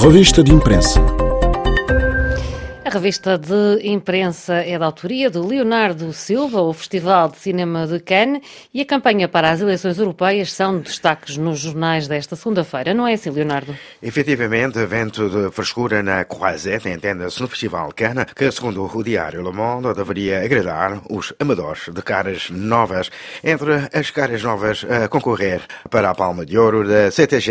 Revista de Imprensa. A revista de imprensa é da autoria de Leonardo Silva. O Festival de Cinema de Cannes e a campanha para as eleições europeias são destaques nos jornais desta segunda-feira. Não é assim, Leonardo? Efetivamente, vento de frescura na Croisette, entenda-se no Festival de Cannes, que, segundo o diário Le Monde, deveria agradar os amadores de caras novas. Entre as caras novas a concorrer para a Palma de Ouro da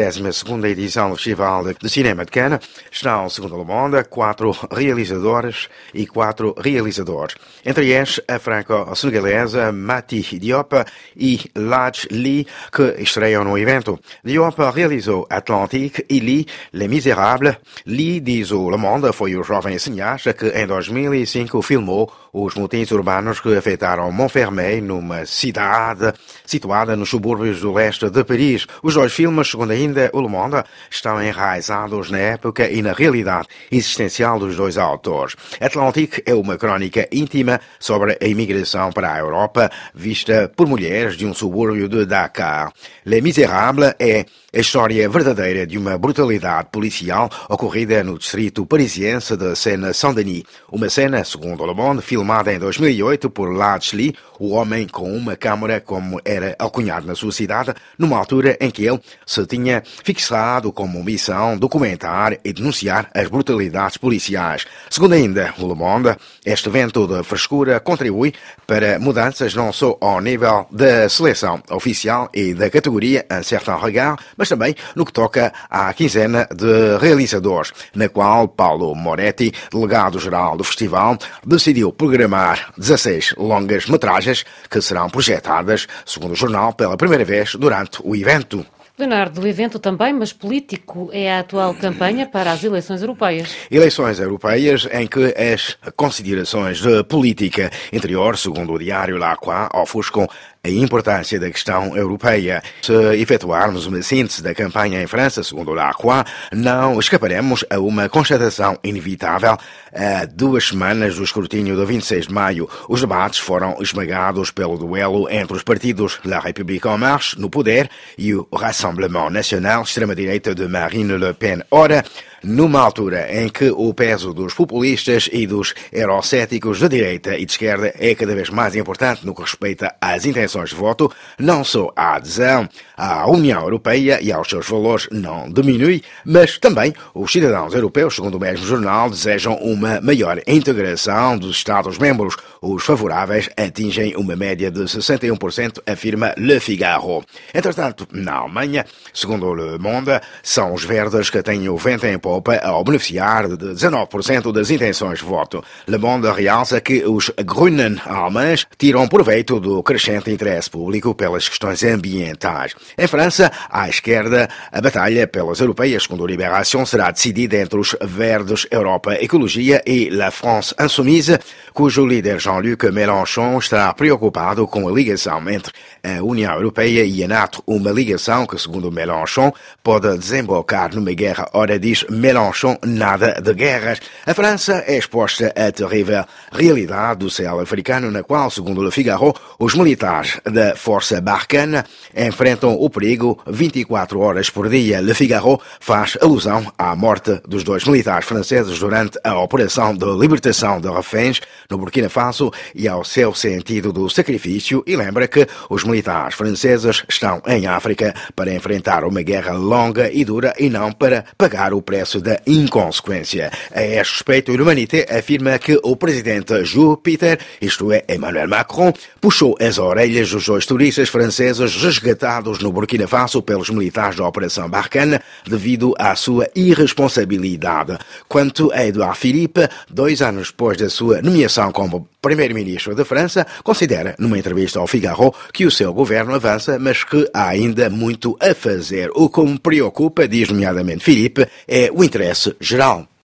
72ª edição do Festival de Cinema de Cannes estão, segundo Le Monde, 4 realizadores e 4 realizadores. Entre eles, a franco-senegalesa Mati Diop e Ladj Ly, que estreiam no evento. Diop realizou Atlantique e Ly, Les Misérables. Ly, diz o Le Monde, foi o jovem cineasta que em 2005 filmou os motins urbanos que afetaram Montfermeil, numa cidade situada nos subúrbios do leste de Paris. Os dois filmes, segundo ainda o Le Monde, estão enraizados na época e na realidade existencial dos dois autores. Atlantique é uma crónica íntima sobre a imigração para a Europa, vista por mulheres de um subúrbio de Dakar. Les Misérables é a história verdadeira de uma brutalidade policial ocorrida no distrito parisiense de Seine-Saint-Denis. Uma cena, segundo Le Monde, filmada em 2008 por Ladj Ly, o homem com uma câmara, como era alcunhado na sua cidade, numa altura em que ele se tinha fixado como missão documentar e denunciar as brutalidades policiais. Segundo ainda o Le Monde, este vento de frescura contribui para mudanças não só ao nível da seleção oficial e da categoria Un Certain Regard, mas também no que toca à quinzena de realizadores, na qual Paulo Moretti, delegado-geral do festival, decidiu programar 16 longas-metragens que serão projetadas, segundo o jornal, pela primeira vez durante o evento. Leonardo, o evento também, mas político, é a atual campanha para as eleições europeias. Eleições europeias em que as considerações de política interior, segundo o diário La Croix, ofuscam a importância da questão europeia. Se efetuarmos uma síntese da campanha em França, segundo La Croix, não escaparemos a uma constatação inevitável. Há 2 semanas do escrutínio de 26 de maio, os debates foram esmagados pelo duelo entre os partidos La République En Marche, no poder, e o Rassemblement National, extrema-direita de Marine Le Pen. Ora, numa altura em que o peso dos populistas e dos eurocéticos de direita e de esquerda é cada vez mais importante no que respeita às intenções de voto, não só a adesão à União Europeia e aos seus valores não diminui, mas também os cidadãos europeus, segundo o mesmo jornal, desejam uma maior integração dos Estados-membros. Os favoráveis atingem uma média de 61%, afirma Le Figaro. Entretanto, na Alemanha, segundo o Le Monde, são os verdes que têm o vento em popa ao beneficiar de 19% das intenções de voto. Le Monde realça que os Grünen alemães tiram proveito do crescente interesse público pelas questões ambientais. Em França, à esquerda, a batalha pelas europeias, segundo a Libération, será decidida entre os Verdes, Europa, Ecologia e La France Insoumise, cujo líder Jean-Luc Mélenchon está preocupado com a ligação entre a União Europeia e a NATO, uma ligação que, segundo Mélenchon, pode desembocar numa guerra. Ora, diz Mélenchon, nada de guerras. A França é exposta à terrível realidade do céu africano, na qual, segundo Le Figaro, os militares da Força Barkhane enfrentam o perigo 24 horas por dia. Le Figaro faz alusão à morte dos 2 militares franceses durante a Operação de Libertação de Reféns no Burkina Faso e ao seu sentido do sacrifício, e lembra que os militares franceses estão em África para enfrentar uma guerra longa e dura e não para pagar o preço da inconsequência. A este respeito, L'Humanité afirma que o presidente Jupiter, isto é, Emmanuel Macron, puxou as orelhas dos 2 turistas franceses resgatados no Burkina Faso pelos militares da Operação Barkhane devido à sua irresponsabilidade. Quanto a Edouard Philippe, 2 anos depois da sua nomeação como primeiro-ministro da França, considera numa entrevista ao Figaro que o seu governo avança, mas que há ainda muito a fazer. O que me preocupa, diz nomeadamente Philippe, é o interesse geral.